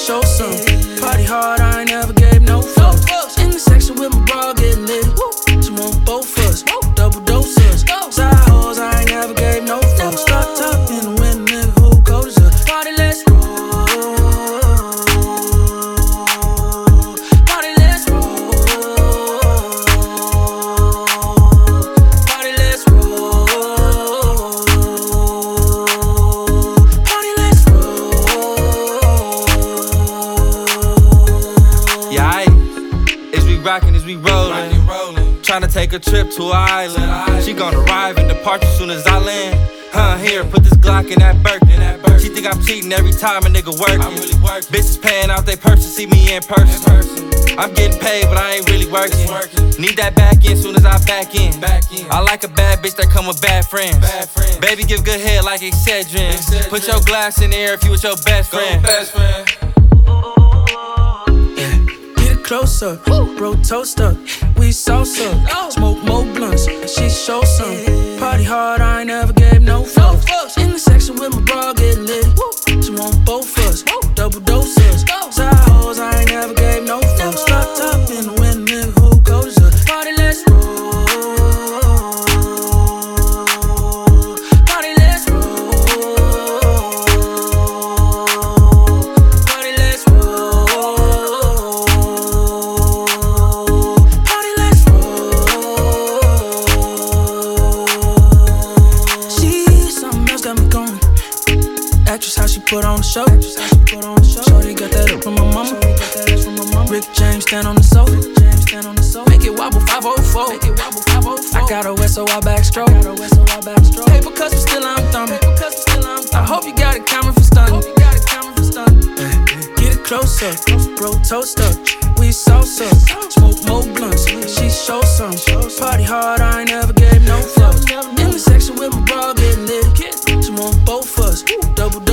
show some. Party hard, I ain't never gave no fucks. In the section with my bra getting lit. She want both of us, double doses. Side hoes, I ain't never gave no fucks. Start top in the wind, nigga, who cold as us? Party, let's roll. Party, let's roll. Party, let's roll. Party, let's roll. Yeah, as we rockin', as we rollin'. Tryna take a trip to an island. She gon' arrive and depart as soon as I land. Here, put this Glock in that Birkin. She think I'm cheating every time a nigga workin'. Bitches paying out they purse to see me in person. I'm getting paid, but I ain't really working. Need that back in soon as I back in. I like a bad bitch that come with bad friends. Baby, give good head like Excedrin. Put your glass in the air if you with your best friend. Closer, bro, toast up, we salsa, smoke more blunts, and she show some. Party hard, I ain't never gave no fucks. In the section with my bra getting lit. She want both of us, double doses. Side hoes, I ain't never gave no fucks. Start top in the wind, nigga, who cold as us? Party, let's roll. Party, let's roll. Party, let's roll. Party, let's roll. She's something else got me going. Actress, how she put on the show. Shorty got that up from my mama. Rick James stand on the sofa. Make it wobble 504. I got a west, so I backstroke. Paper cuts, but still I'm thumbing. I hope you got a camera for stunning. Get it closer, bro, toast up. We salsa, smoke more blunts. She show some. Party hard, I ain't never gave no fucks. In the section with my bra getting lit. She want both of us, double